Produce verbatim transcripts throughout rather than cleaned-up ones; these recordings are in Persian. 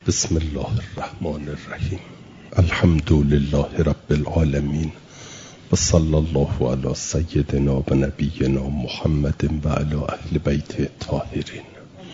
بسم الله الرحمن الرحیم. الحمد لله رب العالمین و صلی الله علی سیدنا و نبینا محمد و علی اهل بیت الطاهرین.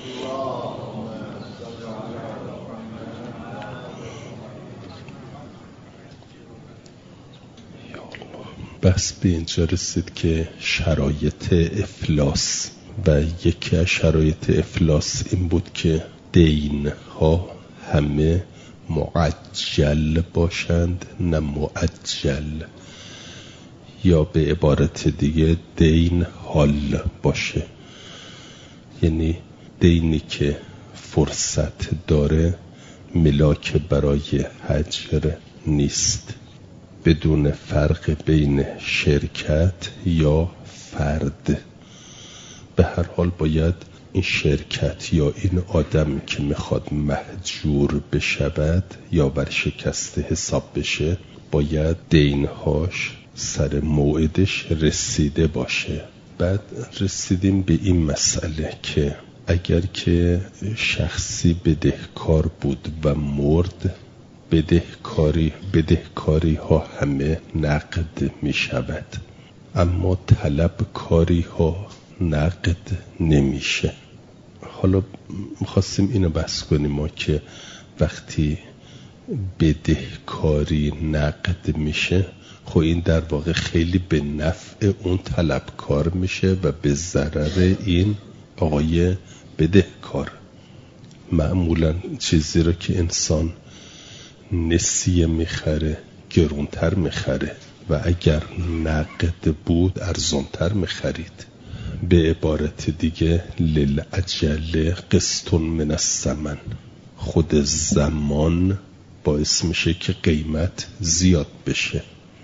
بحث به اینجا رسید که شرایط افلاس و یکی از شرایط افلاس این بود که دین ها همه معجل باشند نه معجل، یا به عبارت دیگه دین حال باشه، یعنی دینی که فرصت داره ملاک برای هجر نیست، بدون فرق بین شرکت یا فرد. به هر حال باید این شرکت یا این آدم که میخواد مهجور بشود یا ورشکسته حساب بشه باید دینهاش سر موعدش رسیده باشه. بعد رسیدیم به این مسئله که اگر که شخصی بدهکار بود و مرد، بدهکاری بدهکاری ها همه نقد می شود، اما طلبکاری ها نقد نمیشه. حالا میخواستیم اینو بحث کنیم ما که وقتی بدهکاری نقد میشه، خب این در واقع خیلی به نفع اون طلبکار میشه و به ضرر این آقای بدهکار. معمولا چیزی رو که انسان نسیه میخره گرونتر میخره و اگر نقد بود ارزانتر میخرید. به عبارت دیگه للعجل قسط من الثمن، خود زمان باعث میشه که قیمت زیاد بشه.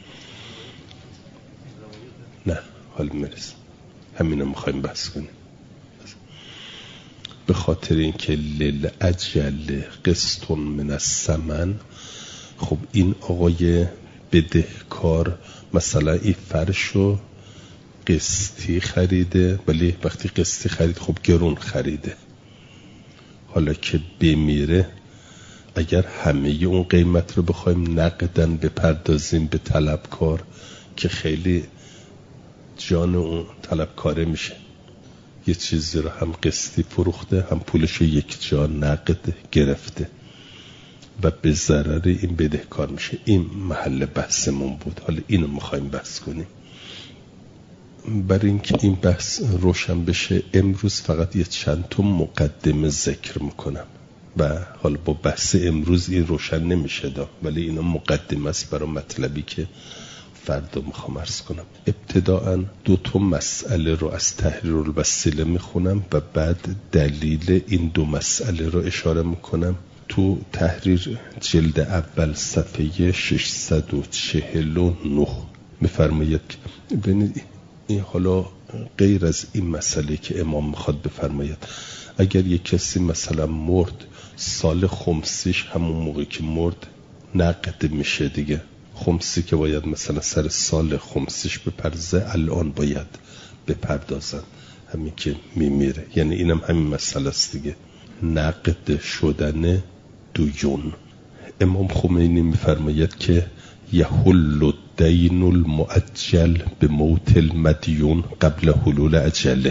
نه حال میرسیم همینو میخوایم بحث کنیم. به خاطر اینکه للعجل قسط من الثمن، خب این آقای بدهکار مثلا این فرشو قسطی خریده، ولی وقتی قسطی خرید خب گرون خریده. حالا که بمیره اگر همه اون قیمت رو بخوایم نقدن بپردازیم به طلبکار که خیلی جان اون طلبکاره میشه. یه چیزی رو هم قسطی فروخته هم پولش رو یک جا نقد گرفته و به ضرر این بدهکار میشه. این محل بحثمون بود، حالا اینو میخوایم بحث کنیم. برای اینکه این بحث روشن بشه امروز فقط یه چند تا مقدمه ذکر میکنم و حالا با بحث امروز این روشن نمیشه دا، ولی اینا مقدمه است برای مطلبی که فردا میخوام عرض کنم. ابتداءً دو تا مسئله رو از تحریر الوسیله میخونم و بعد دلیل این دو مسئله رو اشاره میکنم. تو تحریر جلد اول صفحه ششصد و چهل و نه میفرماید که ببینید این حالا غیر از این مسئله که امام میخواد بفرماید، اگر یک کسی مثلا مرد سال خمسیش همون موقع که مرد نقد میشه دیگه، خمسی که باید مثلا سر سال خمسیش بپرزه الان باید بپردازن همین که میمیره. یعنی اینم همین مسئله است دیگه، نقد شدن دیون. امام خمینی میفرماید که یحل الدین المؤجل به موت المدیون قبل حلول اجله.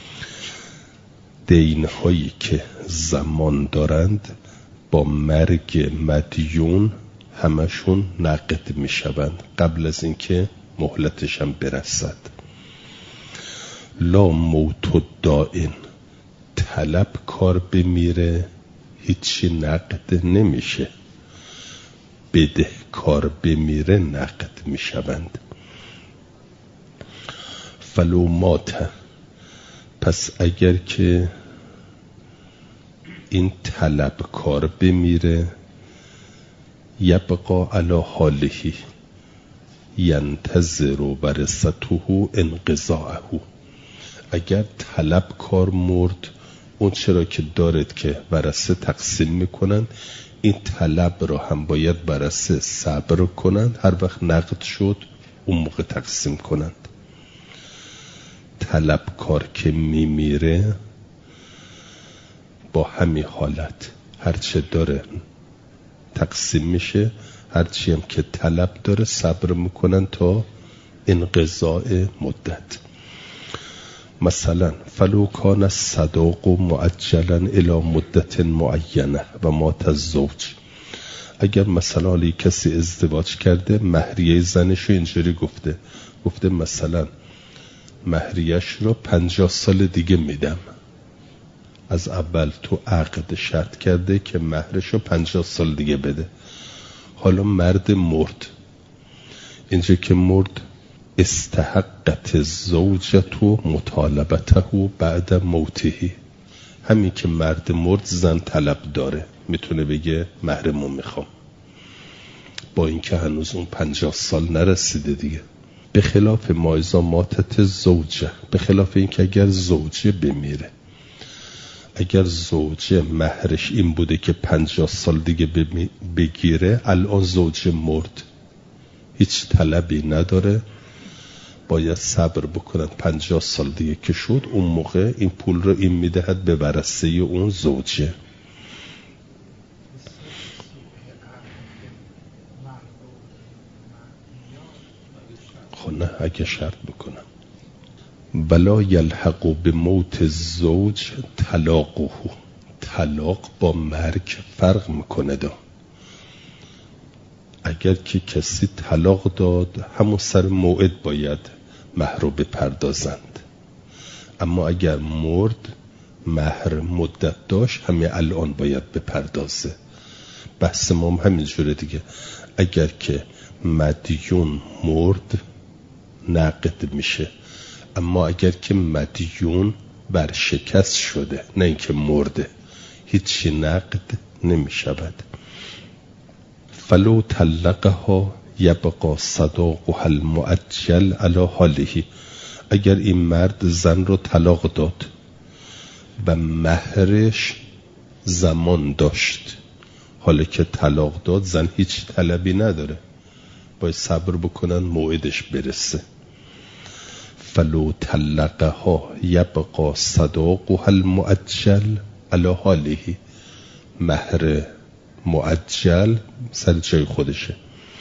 دین هایی که زمان دارند با مرگ مدیون همشون نقد می شوند قبل از اینکه مهلتش هم برسد. لا موت الدائن، طلب کار بمیره هیچی نقد نمیشه، بده کار بمیره نقد می شوند. فلو مات، پس اگر که این طلب کار بمیره، یبقا علی حاله ینتظر ورثته انقضاءه. اگر طلب کار مرد، اون چرا که دارد که ورثه تقسیم میکنن، این طلب رو هم باید برسه صبر کنند، هر وقت نقد شد اون موقع تقسیم کنند. طلبکار که میمیره با همین حالت هرچه داره تقسیم میشه، هرچی هم که طلب داره صبر میکنن تا انقضاء مدت. مثلا فلو کان الصداق معجلا الی مدت معینه و مات الزوج، اگر مثلا علی کسی ازدواج کرده مهریه زنشو اینجوری گفته گفته مثلا مهریهش رو پنجاه سال دیگه میدم، از اول تو عقد شرط کرده که مهرش رو پنجاه سال دیگه بده. حالا مرد مرد، اینجا که مرد استحقت الزوجة مطالبته بعد موته، همین که مرد مرد زن طلب داره میتونه بگه مهرمو میخوام، با اینکه هنوز اون پنجاه سال نرسیده دیگه. به خلاف ما اذا ماتت زوجه، به خلاف این که اگر زوجه بمیره، اگر زوجه مهرش این بوده که پنجاه سال دیگه بگیره، الان زوجه مرد هیچ طلبی نداره، باید صبر بکنن پنجاه سال دیگه که شد، اون موقع این پول رو این میدهد به ورثه اون زوجه. خب نه اگه شرط بکنم بلا یلحق به موت الزوج طلاقه، طلاق با مرگ فرق میکنه دا. اگر که کسی طلاق داد همون سر موعد باید مهر رو بپردازند، اما اگر مرد مهر مدت داشت همین الان باید بپردازه. بحث ما هم همین جوره دیگه، اگر که مدیون مرد نقد میشه، اما اگر که مدیون برشکست شده نه اینکه مرده هیچی نقد نمیشود. فلو طلقها یبقى صداقها المؤجل علی حاله، اگر این مرد زن رو طلاق داد و مهرش زمان داشت، حالا که طلاق داد زن هیچ طلبی نداره، باید صبر بکنن موعدش برسه. فلو طلقها یبقى صداقها المؤجل علی حاله، مهر مؤجل سر جای خودشه.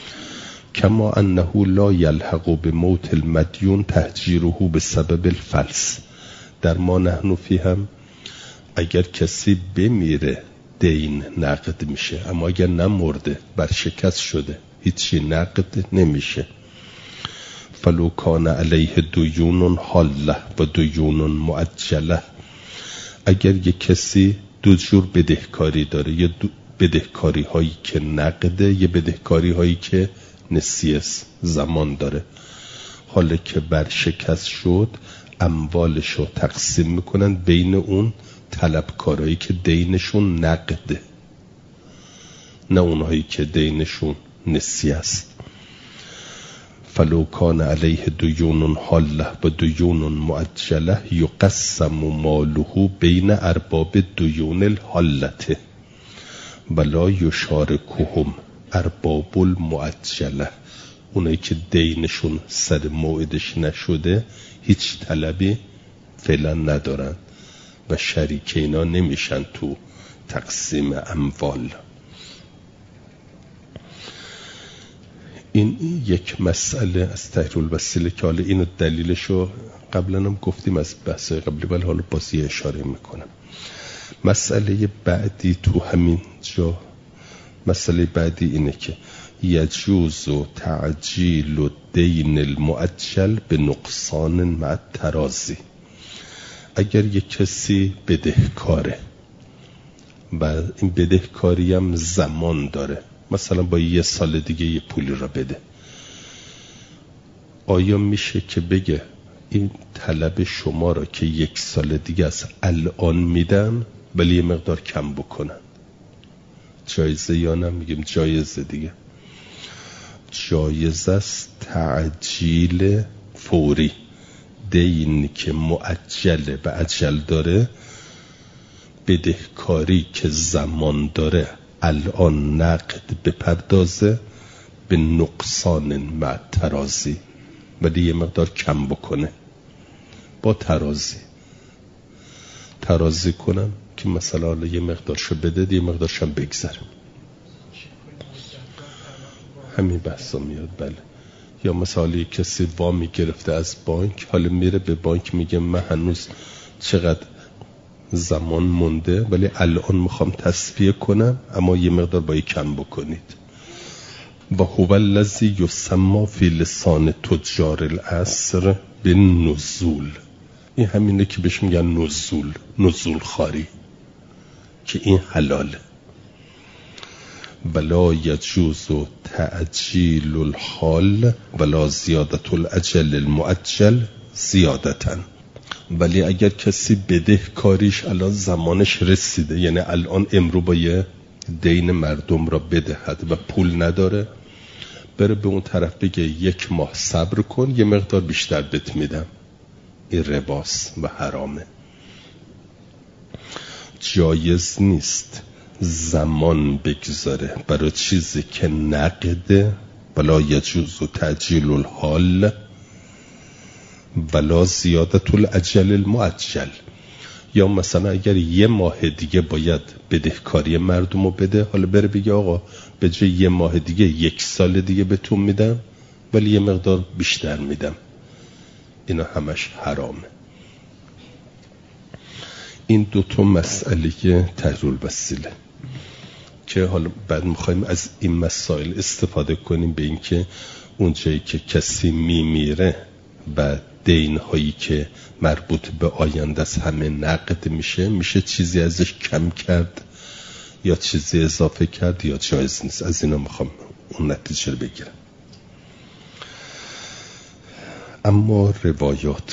کما انه لا یلحق به موت المدیون تهجیره به سبب الفلس، در ما نحن فی هم اگر کسی بمیره دین نقد میشه، اما اگر نمرده برشکست شده هیچی نقد نمیشه. فلو کان علیه دیون حاله و دیون مؤجله، اگر یک کسی دو جور بدهکاری داره، یه بدهکاری هایی که نقده، یه بدهکاری هایی که نسیه زمان داره، حالا که برشکست شد اموالش رو تقسیم میکنن بین اون طلبکارایی که دینشون نقده، نه اونهایی که دینشون نسیه است. فلو کان علیه دیون حاله و دیون مؤجله یقسم ماله بین ارباب دیون الحالته ولا یشارکهم ارباب المؤجله، اونایی که دینشون سر موعدش نشده هیچ طلبی فعلا ندارن و شریک اینا نمیشن تو تقسیم اموال. این یک مسئله از تحریر الوسیله که حالا اینو دلیلشو قبلا هم گفتیم از بحث قبلی، ولی حالا باز یه اشاره میکنم. مسئله بعدی تو همین جا، مسئله بعدی اینه که یجوز تعجیل الدین المؤجل به نقصان مع ترازی، اگر یک کسی بدهکاره و این بدهکاری هم زمان داره، مثلا با یه سال دیگه یه پولی را بده، آیا میشه که بگه این طلب شما را که یک سال دیگه از الان میدم ولی یه مقدار کم بکنن؟ جایزه یا نه؟ میگیم جایزه دیگه، جایزه است تعجیل فوری. دین که معجله و اجل داره، بدهکاری که زمان داره الان نقد بپردازه به نقصان مع ترازی، ولی یه مقدار کم بکنه، با ترازی ترازی کنن که مثلا یه مقدارشو بده یه مقدارش هم بگذره. همین بحثا میاد. بله. یا مثلا کسی وامی گرفته از بانک، حالا میره به بانک میگه من هنوز چقدر زمان مونده ولی الان میخوام تصفیه کنم اما یه مقدار باید کم بکنید. و هو الذی یسمى فی لسان تجار العصر بالنزول. این همینه که بهش میگن نزول، نزول خاری، که این حلاله. ولا یجوز تعجیل الحال ولا زیادت الاجل المؤجل زیادتن. ولی اگر کسی بده کاریش الان زمانش رسیده، یعنی الان امرو باید دین مردم را بدهد و پول نداره، بره به اون طرف بگه یک ماه صبر کن یه مقدار بیشتر بهت میدم، این رباست و حرامه. جایز نیست زمان بگذاره برای چیزی که نقده. ولا یجوز تعجیل الحال ولا زیادت الاجل المؤجل. یا مثلا اگر یه ماه دیگه باید بدهکاری مردم رو بده، حالا بره بگه آقا به جای یه ماه دیگه یک سال دیگه بهتون میدم ولی یه مقدار بیشتر میدم. اینا همش حرامه. این دوتا مسئله تحریر وسیله که حالا بعد میخوایم از این مسائل استفاده کنیم به این که اونجایی که کسی میمیره و دین هایی که مربوط به آینده است همه نقد میشه، میشه چیزی ازش کم کرد یا چیزی اضافه کرد یا جایز نیست. از اینا میخوام اون نتیجه رو بگیرم. اما روایات،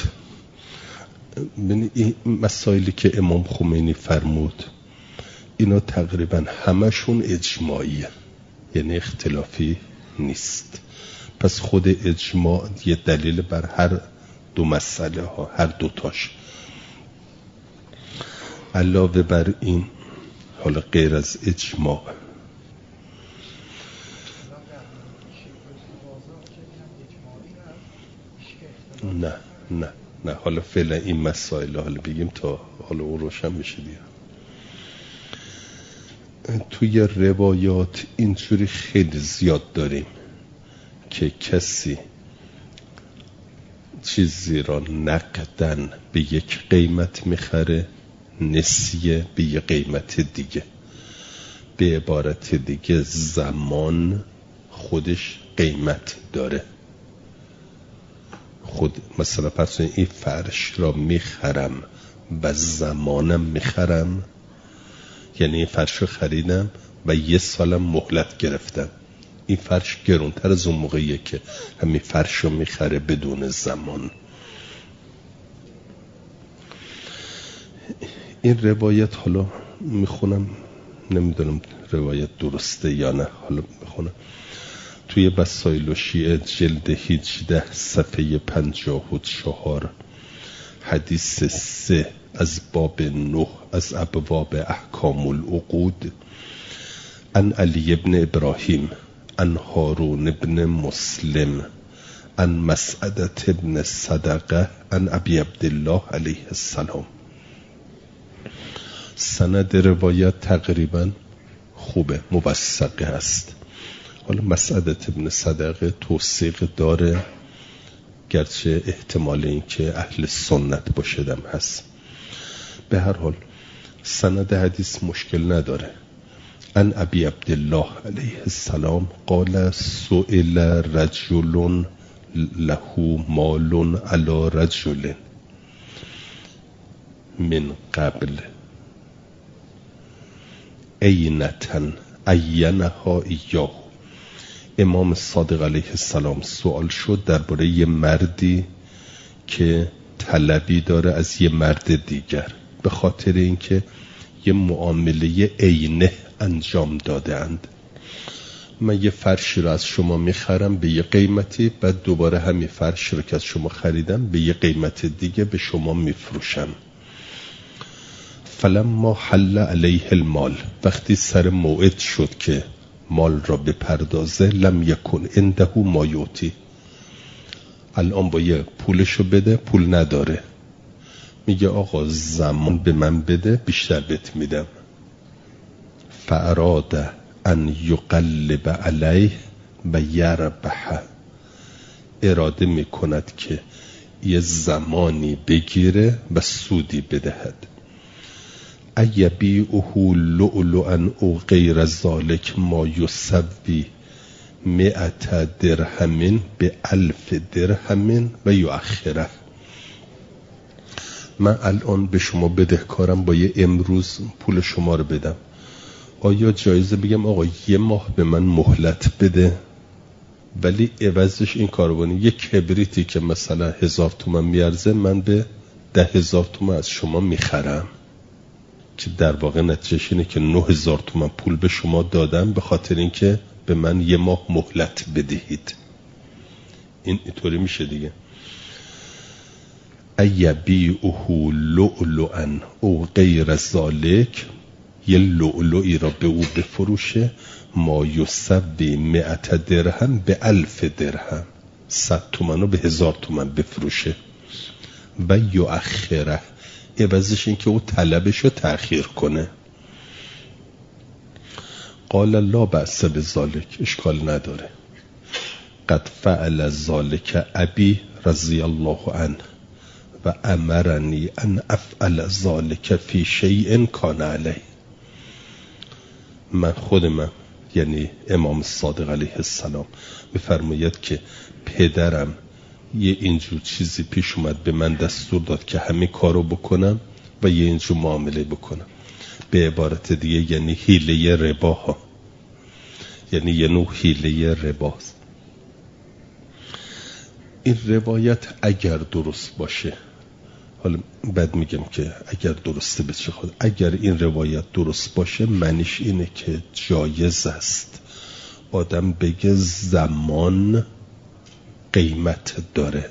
این مسائلی که امام خمینی فرمود اینا تقریبا همشون اجماعیه، یعنی اختلافی نیست. پس خود اجماع یه دلیل بر هر دو مسئله ها، هر دوتاش. علاوه بر این، حالا غیر از اجماع، نه نه نه حالا فعلا این مسائل حالا بگیم تا حالا اون روشن بشه دیگه. توی روایات اینجوری خیلی زیاد داریم که کسی چیزی را نقدن به یک قیمت میخره، نسیه به یک قیمت دیگه. به عبارت دیگه زمان خودش قیمت داره. خود مثلا پس این فرش را میخرم و زمانم میخرم، یعنی این فرش رو خریدم و یه سالم مهلت گرفتم. این فرش گرونتر از اون موقعیه که همین فرش رو میخره بدون زمان. این روایت حالا میخونم، نمیدونم روایت درسته یا نه، حالا میخونم. توی وسائل و شیعه جلد هجده صفحه پنجاه و چهار حدیث سه از باب نه از ابواب احکام العقود، عن علی ابن ابراهیم عن هارون ابن مسلم عن مسعدة ابن صدقه عن ابی عبدالله علیه السلام. سند روایت تقریبا خوبه، موثقه است. حالا مسعدة ابن صدقه توثیق داره، گرچه احتمال این که اهل سنت باشدم هست. به هر حال سند حدیث مشکل نداره. عن ابی عبدالله علیه السلام قال سئل رجل له مال علی رجل من قبل عینة عینها ایاه. امام صادق علیه السلام سوال شد درباره یه مردی که طلبی داره از یه مرد دیگر به خاطر اینکه یه معامله عینه انجام دادند. من یه فرشی رو از شما میخرم به یه قیمتی، بعد دوباره همین فرش رو که از شما خریدم به یه قیمت دیگه به شما میفروشم. فلما حل علیه المال، وقتی سر موعد شد که مال را بپردازه، لم یکن عنده ما یعطی، الان باید پولشو بده، پول نداره. میگه آقا زمان به من بده بیشتر بهت میدم. فاراده ان یقلب علیه و یربح، اراده میکند که یه زمانی بگیره و سودی بدهد. ایبیعه لؤلؤا او غیر ذلک ما یسوی مئت درهم به الف درهم و یؤخره. من الان به شما بدهکارم، با یه امروز پول شما رو بدم، آیا جایزه بگم آقا یه ماه به من مهلت بده ولی عوضش این کارو کنی یک کبریتی که مثلا هزار تومن میارزه من به ده هزار تومن از شما میخرم، که در واقع نتیجهش اینه که نه هزار تومن پول به شما دادم به خاطر اینکه به من یه ماه مهلت بدهید. این اینطوری میشه دیگه. ایبیعه لؤلؤا او غیر ذلک، یه لؤلؤی را به او بفروشه، ما یسوی مئت درهم به الف درهم، صد تومن رو به هزار تومن بفروشه. و یؤخره، عوضش این که او طلبش رو تأخیر کنه. قال لا بأس بذلک، اشکال نداره. قد فعل ذلک ابی رضی الله عنه و امرنی ان افعل ذلک فی شیء کان علیه. من خود من یعنی امام صادق علیه السلام بفرماید که پدرم یه اینجور چیزی پیش اومد به من دستور داد که همین کارو بکنم و یه اینجور معامله بکنم. به عبارت دیگه یعنی حیله ربا ها، یعنی یه نوع حیله رباست. این روایت اگر درست باشه، حالا بعد میگم که اگر درسته به چه خود، اگر این روایت درست باشه معنیش اینه که جایز است آدم بگه زمان قیمت داره.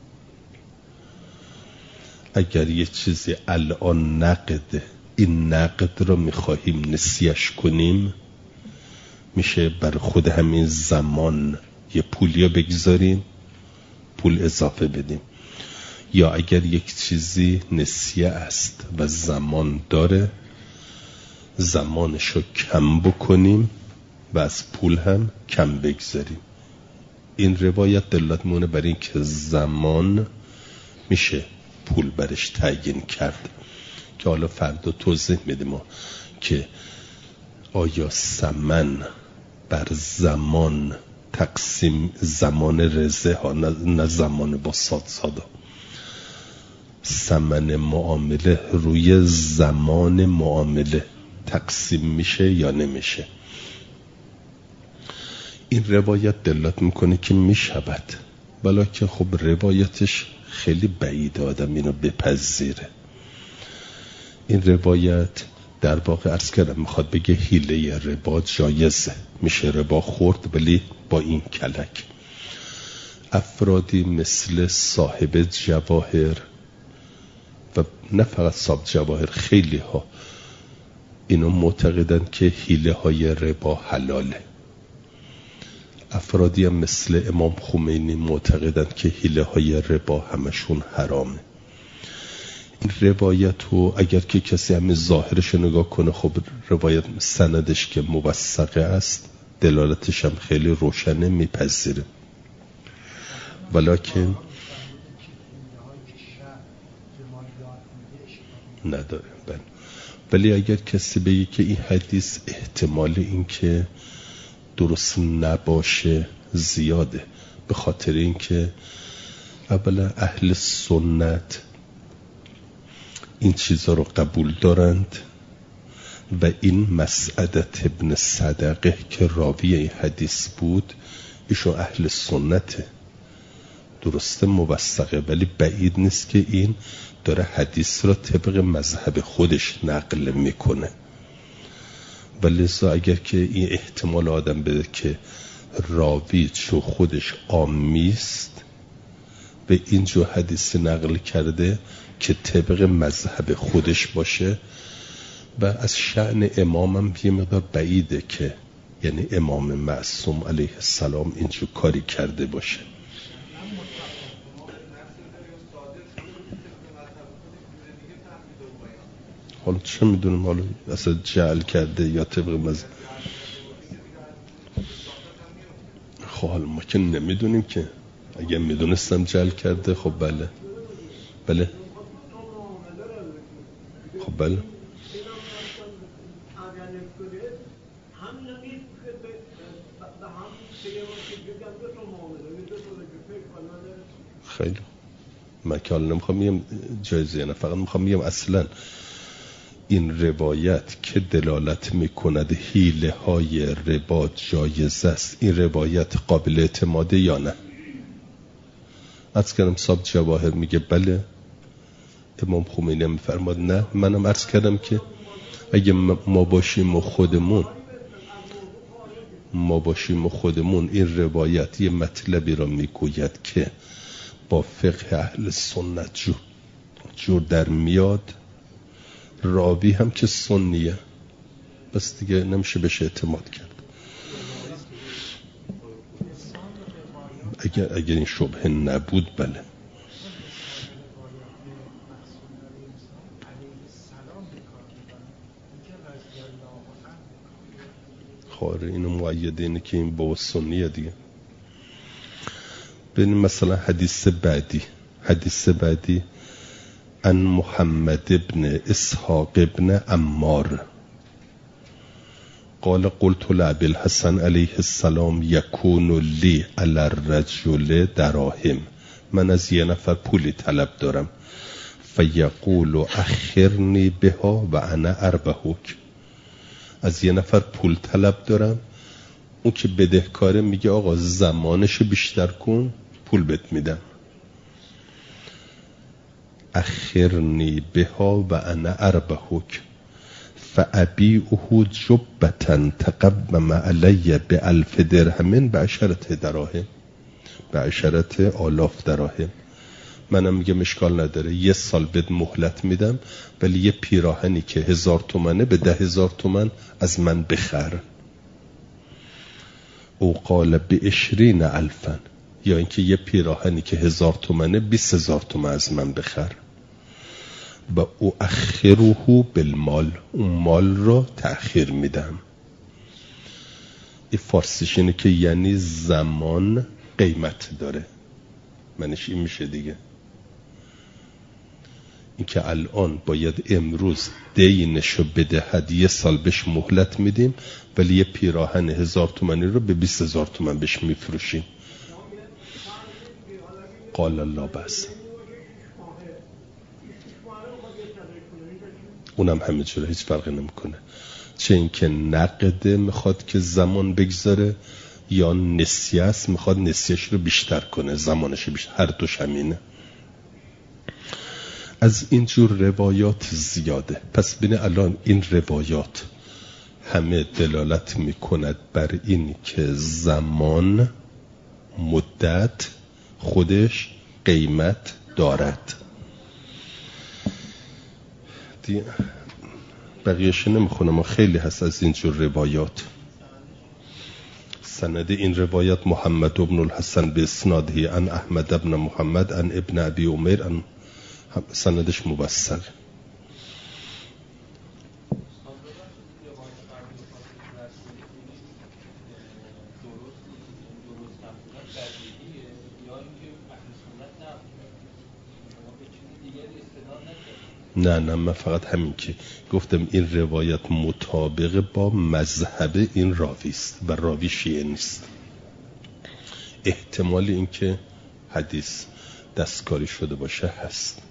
اگر یه چیزی الان نقده، این نقد رو میخواهیم نسیش کنیم، میشه بر خود همین زمان یه پولیا بگذاریم پول اضافه بدیم. یا اگر یک چیزی نسیه است و زمان داره، زمانشو کم بکنیم و از پول هم کم بگذاریم. این روایت دلالت مونه بر این که زمان میشه پول برش تعیین کرد، که حالا فردا توضیح میدیم ما که آیا ثمن بر زمان تقسیم، زمان رزه ها نه زمان با ساد سادا، ثمن معامله روی زمان معامله تقسیم میشه یا نمیشه. این روایت دلالت میکنه که میشود، بلا که خب روایتش خیلی بعید آدم اینو بپذیره. این روایت در واقع عرض کردم میخواد بگه حیله ربا جایزه، میشه ربا خورد ولی با این کلک. افرادی مثل صاحب جواهر و نه فقط صاحب جواهر، خیلی ها اینو معتقدن که حیله های ربا حلاله. افرادی هم مثل امام خمینی معتقدن که حیله های ربا همشون حرامه. این روایت رو اگر که کسی همین ظاهرش نگاه کنه، خب روایت سندش که موثقه است دلالتش هم خیلی روشنه، میپذیره. ولیکن نداره بله. ولی اگر کسی بگه که این حدیث احتمال این که درست نباشه زیاده، به خاطر این که اولا اهل سنت این چیزا رو قبول دارند و این مسعدت ابن صدقه که راوی این حدیث بود ایشون اهل سنته، درسته موثقه، ولی بعید نیست که این داره حدیث را طبق مذهب خودش نقل میکنه. ولی اگر که این احتمال آدم بده که راوی چون خودش عامیست به اینجور حدیث نقل کرده که طبق مذهب خودش باشه، و از شأن امامم یه مقدار بعیده که یعنی امام معصوم علیه السلام اینجور کاری کرده باشه. حالا چه میدونم حالا اصلا جعل کرده یا طبق مز خب حالا ما که نمیدونیم که. اگه میدونستم جعل کرده خب بله بله خب بله خیلی من که حالا نمیخوام میگم جایزه، نه فقط میخوام میگم اصلا این روایت که دلالت میکند حیله های ربا جایز است، این روایت قابل اعتماده یا نه؟ عرض کردم صاحب جواهر میگه بله، امام خمینی میفرماد نه. منم عرض کردم که اگه ما باشیم و خودمون ما باشیم و خودمون این روایت یه مطلبی را میگوید که با فقه اهل سنت جور, جور در میاد، راوی هم که سنیه، بس دیگه نمیشه بهش اعتماد کرد. اگر اگر این شبهه نبود بله. خاره اینو مؤیده اینه که این با سنیه دیگه. ببین مثلا حدیث بعدی حدیث بعدی ان محمد ابن اسحاق ابن عمار قال قلت لأبي الحسن علیه السلام یکون لی علی الرجل دراهم، من از یه نفر پولی طلب دارم، فیقول اخرنی بها و انا اربحک، از یه نفر پول طلب دارم، اون که بدهکاره میگه آقا زمانشو بیشتر کن پول بهت میدم. اخرنی بها و انا اربحک فابیعه جبتا تقوم علی بالف درهم بعشرة دراهم، بعشرة آلاف دراهم. منم میگم اشکال نداره، یه سال بهت مهلت میدم ولی یه پیراهنی که هزار تومنه به ده هزار تومن از من بخر. او قال به عشرین الفن، یا اینکه یه پیراهنی که هزار تومنه بیست هزار تومن از من بخر. و او اخره بالمال، اون مال رو تأخیر میدم. این فارسیش اینه که یعنی زمان قیمت داره، منش این میشه دیگه. این که الان باید امروز دینشو بدهد، یه سال بهش مهلت میدیم ولی یه پیراهن هزار تومنی رو به بیست هزار تومن بهش میفروشیم. قال الله بس، اونم همه جوره هیچ فرقی نمیکنه، چه اینکه نقده میخواد که زمان بگذاره یا نسیه است میخواد نسیهش رو بیشتر کنه، زمانش بیشتر، هر دوش همینه. از اینجور روایات زیاده. پس بینه الان این روایات همه دلالت میکند بر این که زمان مدت خودش قیمت دارد. بقیهش نمیخونم، ما خیلی هست از اینجور روایات. سند این روایت محمد ابن الحسن به اسناده عن احمد ابن محمد عن ابن ابی عمر، عن سندش موثق. نه نه من فقط همین که گفتم این روایت مطابق با مذهب این راوی است و راوی شیعه نیست. احتمال این که حدیث دستکاری شده باشه هست.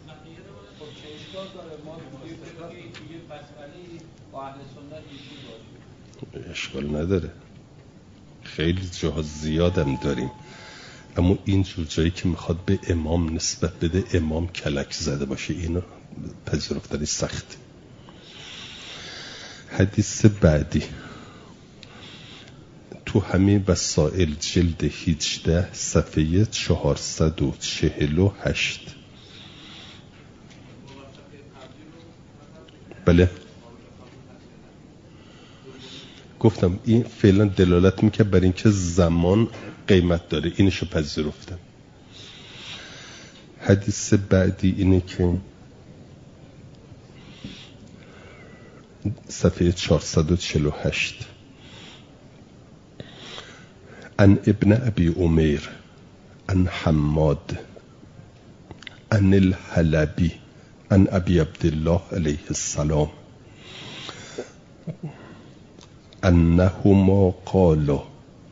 اشکال نداره، خیلی جاها زیادم داریم، اما این جور جایی که میخواد به امام نسبت بده امام کلک زده باشه اینو پذیرفتنی سخت. حدیث بعدی تو همین وسائل جلد هجده صفحه چهارصد و چهل و هشت. بله گفتم این فعلا دلالت میکنه بر اینکه زمان قیمت داره، اینشو پذیرفتم. حدیث بعدی اینه که صفحه چهارصد و چهل و هشت. عن ابن ابی عمیر عن حماد عن الحلبی عن ابی عبدالله علیه السلام انهما قالوا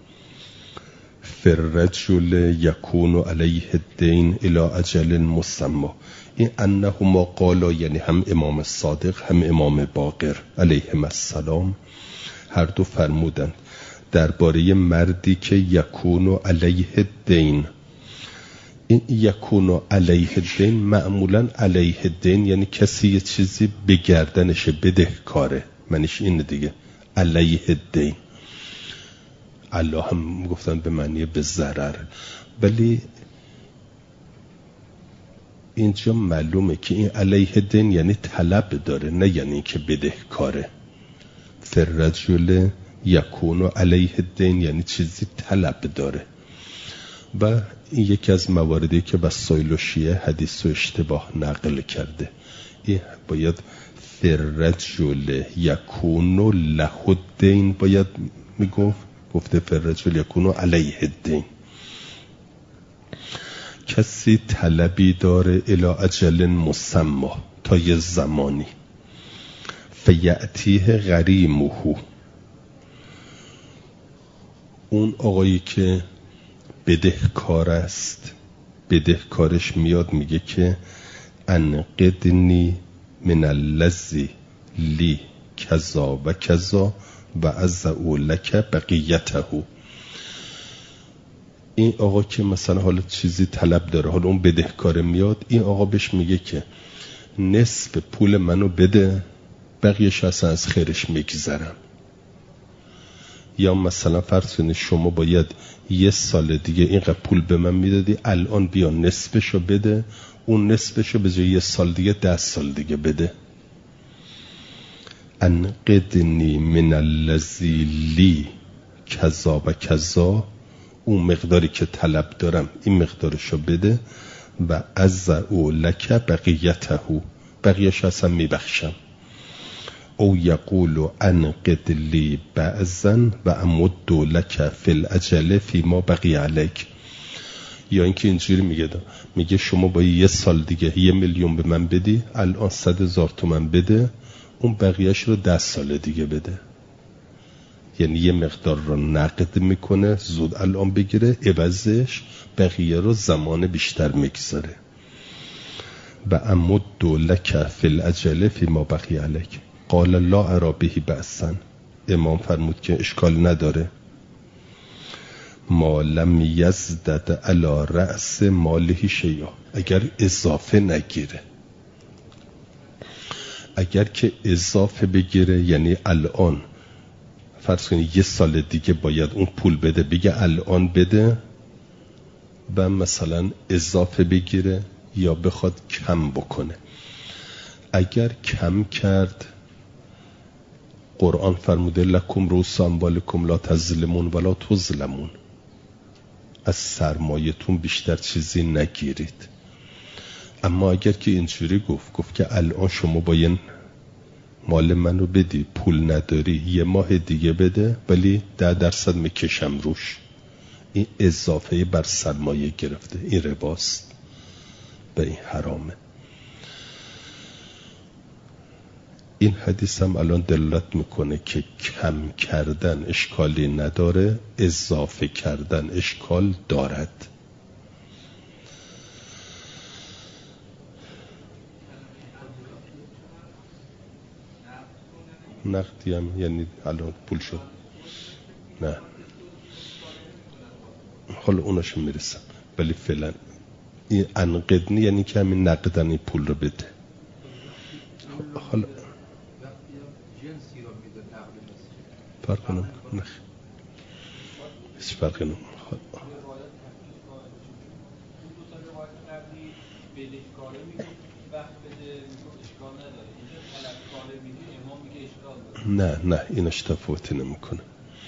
فی الرجل یکون علیه الدین الی اجل مسمى. این انهما قالوا یعنی هم امام صادق هم امام باقر علیهم السلام هر دو فرمودند درباره مردی که یکون علیه الدین. این یکون علیه الدین معمولا علیه الدین یعنی کسی یه چیزی به گردنشه، بدهکاره، منیش اینه دیگه، علیه الدین. الله هم گفتن به معنی به ضرر، ولی اینجا معلومه که این علیه الدین یعنی طلب داره، نه یعنی که بدهکاره. فرجل یکون علیه الدین یعنی چیزی طلب داره. و این یکی از مواردی که وسایل و شیعه حدیث و اشتباه نقل کرده. این باید فرجل یکون له الدین باید میگفت، گفته فرجل یکون علیه الدین، کسی طلبی داره الی اجل مسمى تا یه زمانی، فیأتیه غریمه، اون آقایی که بدهکار است، بدهکارش میاد میگه که انقدنی من الذی لی کذا و کذا و عزعو لک بقیته. این آقا که مثلا حالا چیزی طلب داره، حالا اون بدهکار میاد، این آقا بهش میگه که نصف پول منو بده، بقیه‌اش اصلا از خیرش میگذرم. یا مثلا فرض کنید شما باید یه سال دیگه اینقدر پول به من میدادی، الان بیا نصفشو بده، اون نصفشو به جای یه سال دیگه ده سال دیگه بده. انقدنی من الذی لی کذا و کذا، اون مقداری که طلب دارم این مقدارشو بده، و عزعو لک بقیته، بقیه‌اش اصلا میبخشم. او یقول انقد لی بعضا و امد لک فی الاجل فی ما بقی علیک. یا اینکه اینجوری میگه میگه شما با یه سال دیگه یه میلیون به من بدی، الان صد هزار تومن بده، اون بقیهش رو ده سال دیگه بده. یعنی یه مقدار رو نقد میکنه زود الان بگیره، عوضش بقیه رو زمان بیشتر میگذاره. و امد لک فی الاجل فی ما بقی علیک. قال لا ارى به بأسا، امام فرمود که اشکال نداره، ما لم یزدد علی رأس ماله شیئا، اگر اضافه نگیره. اگر که اضافه بگیره یعنی الان فرض کنید یه سال دیگه باید اون پول بده، بگه الان بده، و مثلا اضافه بگیره یا بخواد کم بکنه. اگر کم کرد، قرآن فرموده لکم رؤوس اموالکم لا تظلمون ولا تظلمون، از سرمایتون بیشتر چیزی نگیرید. اما اگر که اینجوری گفت گفت که الان شما باید مال منو بدی، پول نداری یه ماه دیگه بده، ولی ده درصد میکشم روش، این اضافه بر سرمایه گرفته، این رباست، به این حرامه. این حدیث هم الان دلالت میکنه که کم کردن اشکالی نداره، اضافه کردن اشکال دارد. نقدی هم یعنی الان پول شد، نه حالا اوناشو میرسم، ولی فعلا این انقدنی یعنی که همین نقدن این پول رو بده. حالا فرق کنم نه هیچ فرق کنم. نه نه اینش تفاوتی نمیکنه.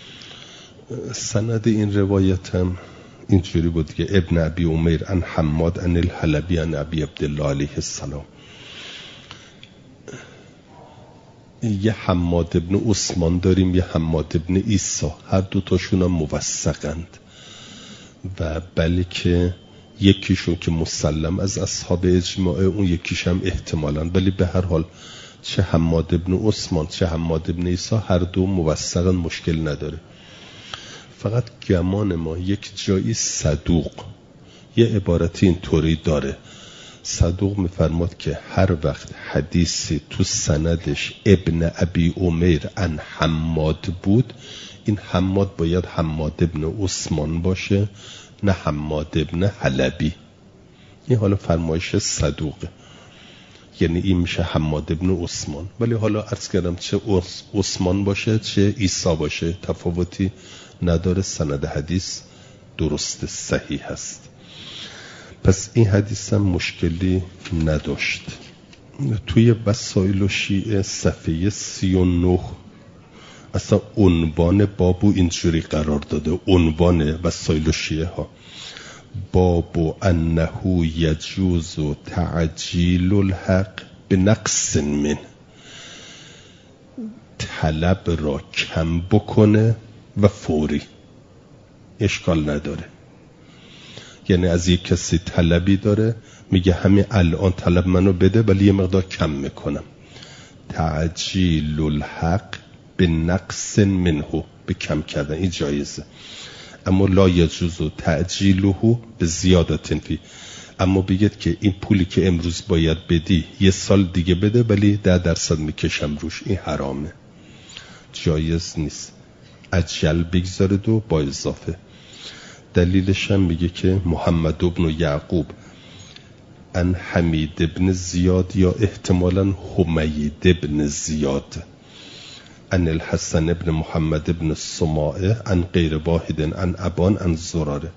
سند این روایت هم اینجوری بود که ابن ابی عمیر عن حماد عن الحلبی عن ابی عبدالله علیه السلام. یه حماد ابن عثمان داریم، یه حماد ابن عیسی، هر دو تاشون هم موثقند و بلکه یکیشون که مسلم از اصحاب اجماع، اون یکیش هم احتمالاً، ولی به هر حال چه حماد ابن عثمان چه حماد ابن عیسی هر دو موثقن، مشکل نداره. فقط گمان ما یک جایی صدوق یه عبارتی اینطوری داره، صدوق میفرماد که هر وقت حدیثی تو سندش ابن ابی عمیر عن حماد بود، این حماد باید حماد ابن عثمان باشه نه حماد ابن حلبی. این حالا فرمایش صدوقه، یعنی این میشه حماد ابن عثمان. ولی حالا عرض کردم چه عثمان باشه چه عیسی باشه تفاوتی نداره، سند حدیث درست صحیح هست. پس این حدیث هم مشکلی نداشت. توی وسائل و شیعه صفحه سی و نه اصلا عنوان بابو اینجوری قرار داده، عنوان وسائل و شیعه ها، بابو انه یجوز تعجیل الحق به نقص من، طلب را کم بکنه و فوری، اشکال نداره. یعنی از یک کسی طلبی داره میگه همین الان طلب منو بده ولی یه مقدار کم میکنم. تعجیل الحق به نقص منه، به کم کردن، این جایزه. اما لا یجوز تعجیله به زیادت فی، اما بگید که این پولی که امروز باید بدی یه سال دیگه بده ولی ده درصد میکشم روش، این حرامه، جایز نیست. عجل بگذارد و با اضافه. دلیلش هم میگه که محمد ابن یعقوب ان حمید ابن زیاد یا احتمالاً حمید ابن زیاد ان الحسن ابن محمد ابن سماعه ان غیر واحد ان ابان ان زراره.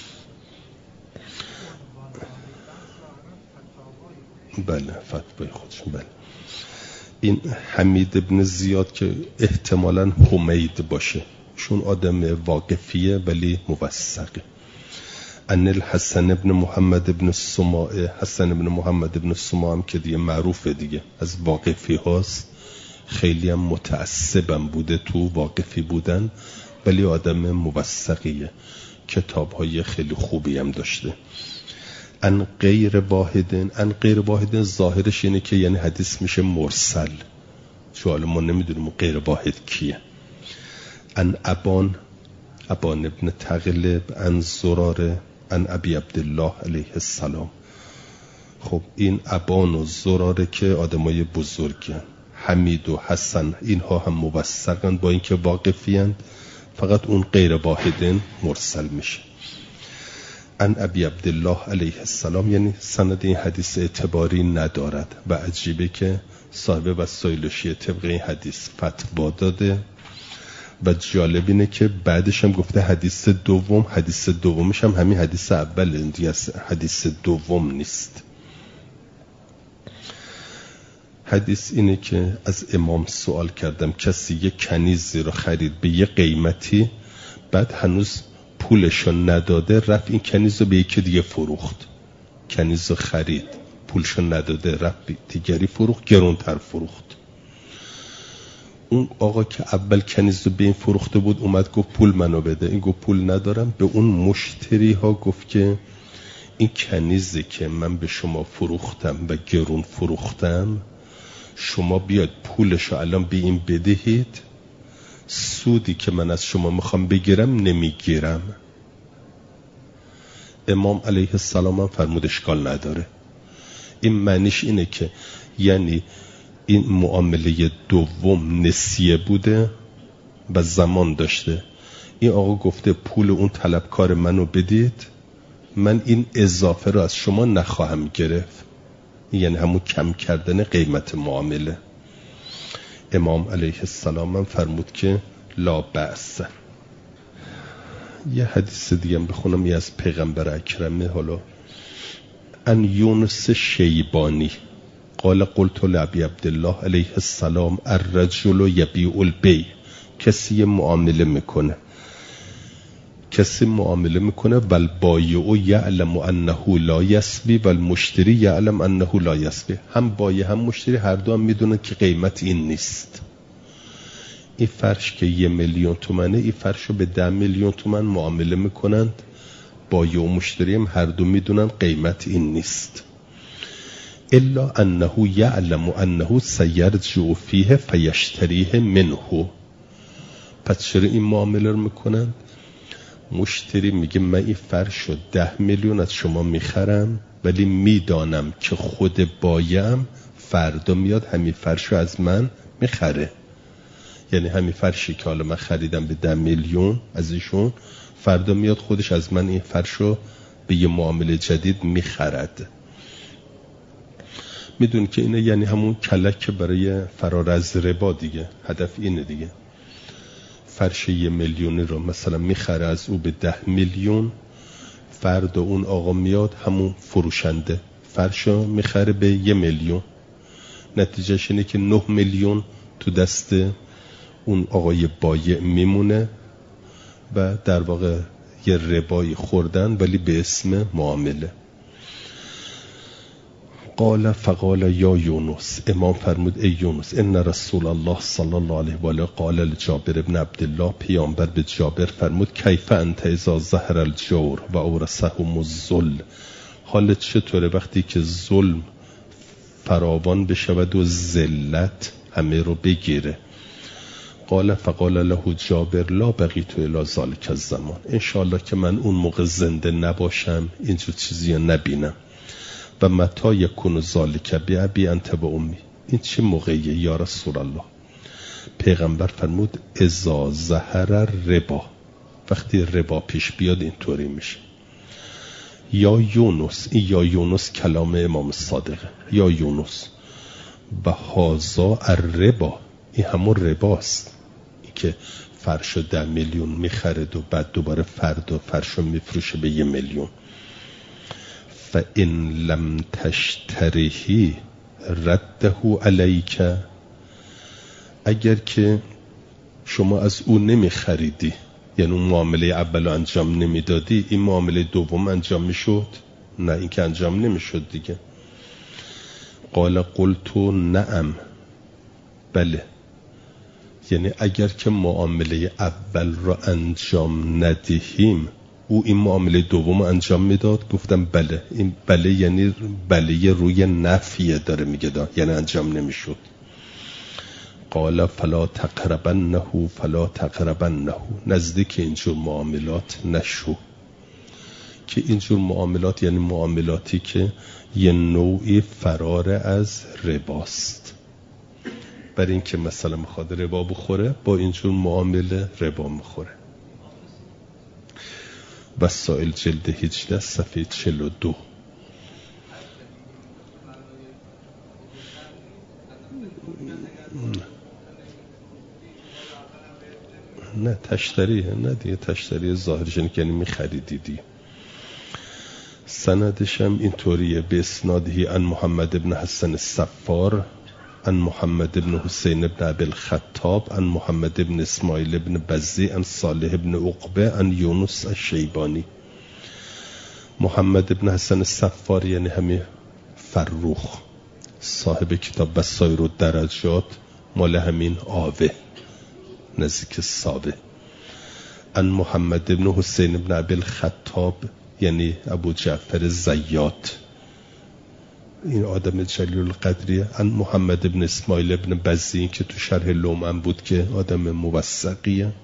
بله فتوای خودشون. بله این حمید ابن زیاد که احتمالاً حمید باشه، شون آدم واقفیه ولی موثقه. ان الحسن ابن محمد ابن سماعه، حسن ابن محمد ابن سماعه هم که دیگه معروفه دیگه، از واقفی هاست، خیلی هم متعصبم بوده تو واقفی بودن ولی آدم موثقیه، کتاب های خیلی خوبی هم داشته. ان غیر واحدن، ان غیر واحدن ظاهرش اینه که یعنی حدیث میشه مرسل، چون ما نمیدونیم غیر واحد کیه. ان ابان، ابان ابن تغلب، ان زراره، ان ابی عبدالله علیه السلام. خب این ابان و زراره که آدمای بزرگن. حمید و حسن اینها هم موثقن با اینکه واقفی‌اند، فقط اون غیر واحدن مرسل میشه. ان ابی عبدالله علیه السلام یعنی سند این حدیث اعتباری ندارد و عجیبه که صاحب وسائل شیعه طبق این حدیث فتوا داده و جالب اینه که بعدش هم گفته حدیث دوم، حدیث دومش هم همین حدیث اول، دیگه حدیث دوم نیست. حدیث اینه که از امام سوال کردم کسی یک کنیزی رو خرید به یه قیمتی، بعد هنوز پولشو نداده، رفت این کنیز رو به یکی دیگه فروخت. کنیز رو خرید، پولشو نداده، رفت دیگری فروخت، گرونتر فروخت. اون آقا که اول کنیز رو به این فروخته بود اومد گفت پول منو بده، این گفت پول ندارم. به اون مشتری ها گفت که این کنیزی که من به شما فروختم و گرون فروختم، شما بیاد پولشو الان به این بدهید، سودی که من از شما میخوام بگیرم نمیگیرم. امام علیه السلام هم فرمود اشکال نداره. این معنیش اینه که یعنی این معامله دوم نسیه بوده و زمان داشته. این آقا گفته پول اون طلبکار منو بدید، من این اضافه رو از شما نخواهم گرفت، یعنی همون کم کردن قیمت معامله. امام علیه السلام هم فرمود که لا بأس. یه حدیث دیگه هم بخونم، یه از پیغمبر اکرمه. حالا ان یونس شیبانی قال قلت لابی عبدالله علیه السلام الرجل یبیع البیع، کسی معامله میکنه کسی معامله میکنه ول بایع یعلم انه لا یسبی و المشتری یعلم انه لا یسبی، هم بایع هم مشتری هر دو هم میدونن که قیمت این نیست. این فرش که یه میلیون تومنه، این فرش رو به ده میلیون تومن معامله میکنند، بایع و مشتری هم هر دو میدونن قیمت این نیست. الا انه یعلم انه سیرجع فیه فیشتریه منه. پس چرا این معامله رو میکنن؟ مشتری میگه من این فرش رو ده میلیون از شما میخرم، ولی میدانم که خود بایعم فردا میاد همین فرش رو از من میخره. یعنی همین فرشی که حالا من خریدم به ده میلیون از ایشون، فردا میاد خودش از من این فرش رو به یه معامله جدید میخرد. میدون که اینه یعنی همون کلک برای فرار از ربا دیگه. هدف اینه دیگه. فرش یه میلیونی رو مثلا میخره از او به ده میلیون، فردا اون آقا میاد همون فروشنده فرش رو میخره به یه میلیون، نتیجهش اینه که نه میلیون تو دست اون آقای بایع میمونه و در واقع یه ربایی خوردن ولی به اسم معامله. قال فقال یا یونس، امام فرمود ای یونس، ان رسول الله صلی الله علیه و آله قال لجابر ابن عبدالله، پیامبر به جابر فرمود کیف انت اذا ظهر الجور و اورثهم الذل، حالت چطوره وقتی که ظلم فراوان بشود و ذلت همه رو بگیره؟ قال فقال له جابر لا بقیت الی ذلک الزمان، انشاءالله که من اون موقع زنده نباشم اینجور چیزی نبینم. و متی یکون ذالک بی انت و امی، این چه موقعیه یا رسول الله؟ پیغمبر فرمود اذا ظهر الربا، وقتی ربا پیش بیاد اینطوری میشه. یا یونس، این یا یونس کلام امام صادقه، یا یونس و هازا الربا، این همون رباست، این که فرش ده میلیون میخرد و بعد دوباره فردا فرش میفروشه به یه میلیون. فَإِن لَمْ تَشْتَرِهِ رَدَّهُ عَلَيْكَ، اگر که شما از او نمی خریدی، یعنی اون معامله اول انجام نمی دادی، این معامله دوم انجام می شد؟ نه، این که انجام نمی شد دیگه. قال قلت نعم، بله، یعنی اگر که معامله اول را انجام ندهیم او این معامله دوم انجام میداد؟ گفتم بله. این بله یعنی بله روی نفیه داره میگه دا، یعنی انجام نمیشد. قال فلا تقربنه فلا تقربنه، نزدیک اینجور معاملات نشو. که اینجور معاملات یعنی معاملاتی که یه نوعی فرار از رباست. برای این که مثلا میخواد ربا بخوره، با اینجور معامله ربا میخوره. وسائل جلد هجده صفحه چهل و دو. نه تشتریه، نه دیگه تشتری ظاهرش یعنی میخریدی دیگه. سندش هم اینطوریه، به اسنادهی ان محمد ابن حسن الصفار ان محمد ابن حسین ابن ابی الخطاب ان محمد ابن اسماعیل ابن بزی ان صالح ابن عقبه ان یونس الشیبانی. محمد ابن حسن الصفار یعنی همین فروخ صاحب کتاب بصائر الدرجات، مال همین آوه نزدیک ساوه. ان محمد ابن حسین ابن ابی الخطاب یعنی ابو جعفر زیات، این آدم جلیل القدریه. ان محمد ابن اسماعیل ابن بزی که تو شرح لومن بود که آدم موثقیه.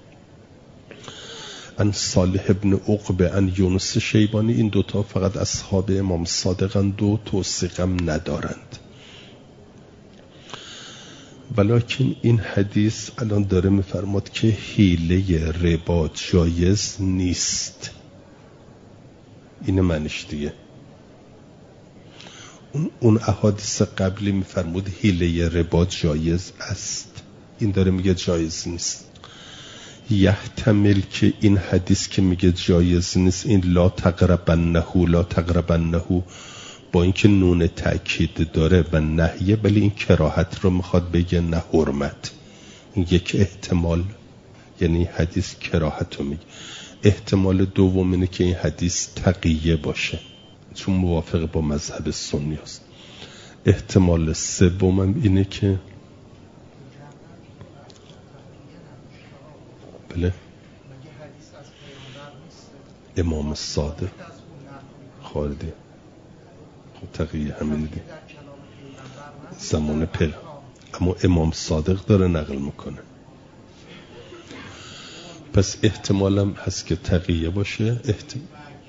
ان صالح ابن عقبه ان یونس شیبانی، این دوتا فقط اصحاب امام صادقند، دو توثیقم ندارند. ولیکن این حدیث الان داره میفرماد که حیله ربا جایز نیست. این معنیش دیگه. اون اون احادیث قبلی میفرمود حیله ربا جایز است، این داره میگه جایز نیست. یحتمل که این حدیث که میگه جایز نیست، این لا تقربنه لا تقربنه با اینکه نون تأکید داره و نهیه، ولی این کراهت رو میخواد بگه نه حرمت. این یک احتمال یعنی حدیث کراهت رو میگه. احتمال دوم اینه که این حدیث تقیه باشه چون موافق با مذهب سنی است. احتمال سوم اینه که بله امام صادق خالدی خب تقیه همین دی زمان پیغمبر، اما امام صادق داره نقل میکنه، پس احتمالم هست که تقیه باشه. احتمال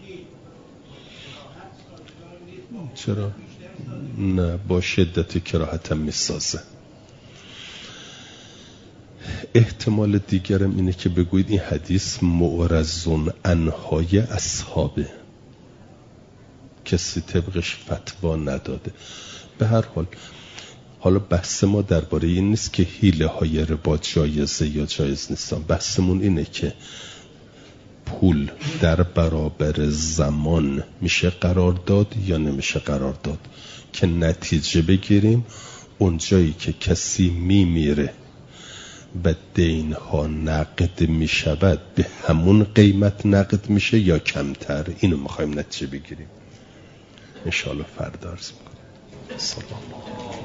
چرا؟ نه، با شدت کراهت هم میسازه. احتمال دیگرم اینه که بگویید این حدیث معرضون عنهای اصحابه، کسی طبقش فتوا نداده. به هر حال حالا بحث ما درباره این نیست که حیله های ربا جایزه یا جایز نیستن، بحثمون اینه که پول در برابر زمان میشه قرار داد یا نمیشه قرار داد، که نتیجه بگیریم اون جایی که کسی میمیره و دین ها نقد میشود به همون قیمت نقد میشه یا کمتر. اینو میخوایم نتیجه بگیریم. انشاءالله فردا عرض میکنم. سلام.